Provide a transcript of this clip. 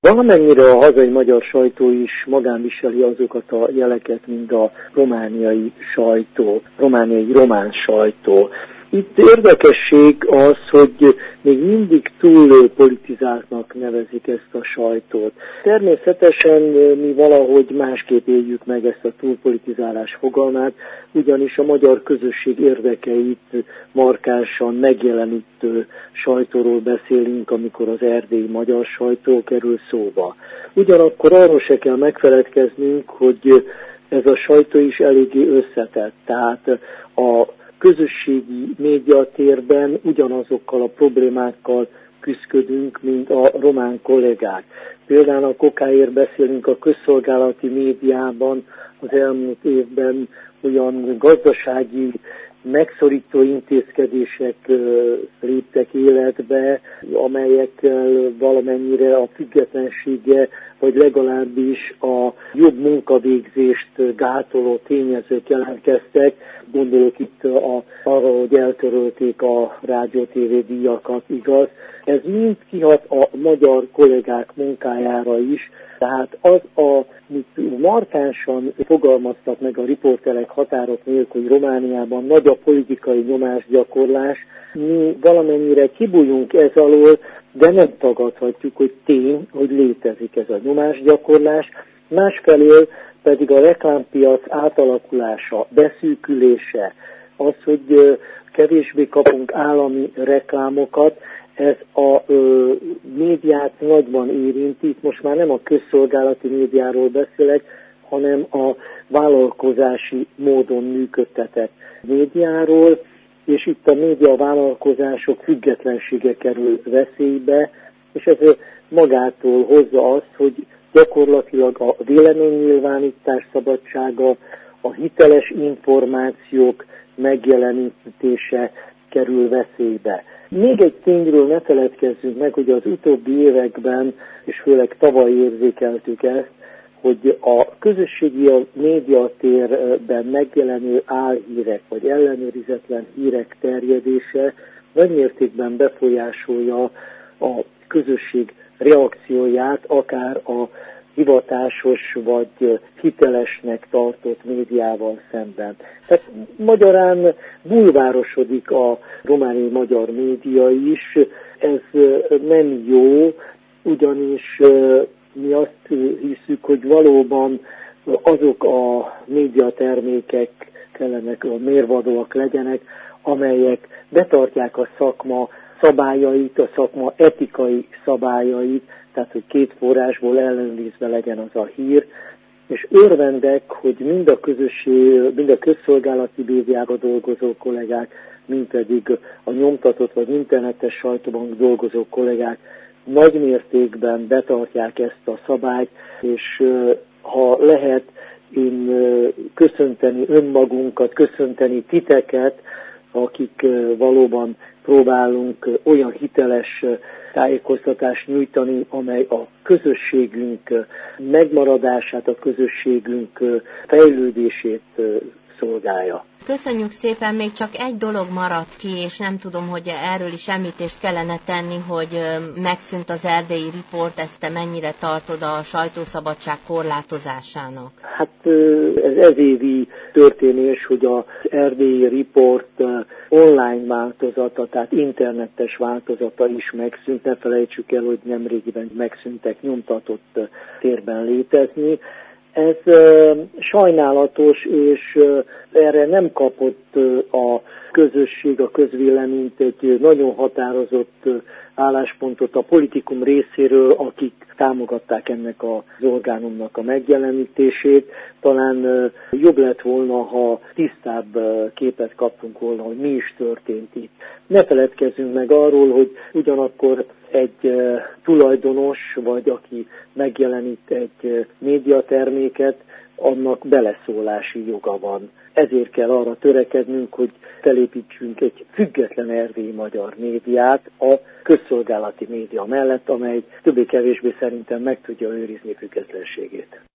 Valamennyire a hazai magyar sajtó is magán viseli azokat a jeleket, mint a romániai sajtó, romániai román sajtó. Itt érdekesség az, hogy még mindig túl politizáltnak nevezik ezt a sajtót. Természetesen mi valahogy másképp éljük meg ezt a túlpolitizálás fogalmát, ugyanis a magyar közösség érdekeit markánsan megjelenítő sajtóról beszélünk, amikor az erdélyi magyar sajtó kerül szóba. Ugyanakkor arról se kell megfeledkeznünk, hogy ez a sajtó is eléggé összetett, tehát a közösségi médiatérben ugyanazokkal a problémákkal küszködünk, mint a román kollégák. Például a kokáért beszélünk a közszolgálati médiában az elmúlt évben olyan gazdasági megszorító intézkedések léptek életbe, amelyekkel valamennyire a függetlensége, vagy legalábbis a jobb munkavégzést gátoló tényezők jelentkeztek. Gondolok itt arra, hogy eltörölték a rádió-TV díjakat, igaz. Ez mind kihat a magyar kollégák munkájára is, tehát az, amit markánsan fogalmaztak meg a riporterek határok nélkül Romániában, nagy a politikai nyomásgyakorlás, mi valamennyire kibújunk ez alól, de nem tagadhatjuk, hogy tény, hogy létezik ez a nyomásgyakorlás. Másfelől pedig a reklámpiac átalakulása, beszűkülése, az, hogy kevésbé kapunk állami reklámokat, ez a médiát nagyban érinti. Itt most már nem a közszolgálati médiáról beszélek, hanem a vállalkozási módon működtetett médiáról, és itt a médiavállalkozások függetlensége kerül veszélybe, és ez magától hozza azt, hogy gyakorlatilag a véleménynyilvánítás szabadsága, a hiteles információk megjelenítése kerül veszélybe. Még egy tényről ne feledkezzünk meg, hogy az utóbbi években, és főleg tavaly érzékeltük ezt, hogy a közösségi médiatérben megjelenő álhírek, vagy ellenőrizetlen hírek terjedése nagymértékben befolyásolja a közösség reakcióját, akár a hivatásos vagy hitelesnek tartott médiával szemben. Tehát magyarán bulvárosodik a romániai magyar média is, ez nem jó, ugyanis mi azt hiszük, hogy valóban azok a médiatermékek kellenek, a mérvadóak legyenek, amelyek betartják a szakma szabályait, a szakma etikai szabályait, tehát hogy két forrásból ellenőrizve legyen az a hír, és örvendek, hogy mind a közszolgálati médiában dolgozó kollégák, mind pedig a nyomtatott vagy internetes sajtóban dolgozó kollégák nagy mértékben betartják ezt a szabályt, és ha lehet, én köszönteni önmagunkat, köszönteni titeket, akik valóban próbálunk olyan hiteles tájékoztatást nyújtani, amely a közösségünk megmaradását, a közösségünk fejlődését szolgálja. Köszönjük szépen, még csak egy dolog maradt ki, és nem tudom, hogy erről is említést kellene tenni, hogy megszűnt az erdélyi riport, ezt te mennyire tartod a sajtószabadság korlátozásának? Hát ez évi történés, hogy az erdélyi riport online változata, tehát internetes változata is megszűnt. Ne felejtsük el, hogy nemrégiben megszűntek nyomtatott térben létezni. Ez sajnálatos, és erre nem kapott a közösség, a közvéleményt egy nagyon határozott álláspontot a politikum részéről, akik támogatták ennek az orgánumnak a megjelenítését. Talán jobb lett volna, ha tisztább képet kaptunk volna, hogy mi is történt itt. Ne feledkezzünk meg arról, hogy ugyanakkor egy tulajdonos, vagy aki megjelenít egy médiaterméket, annak beleszólási joga van. Ezért kell arra törekednünk, hogy felépítsünk egy független erdélyi magyar médiát a közszolgálati média mellett, amely többé-kevésbé szerintem meg tudja őrizni függetlenségét.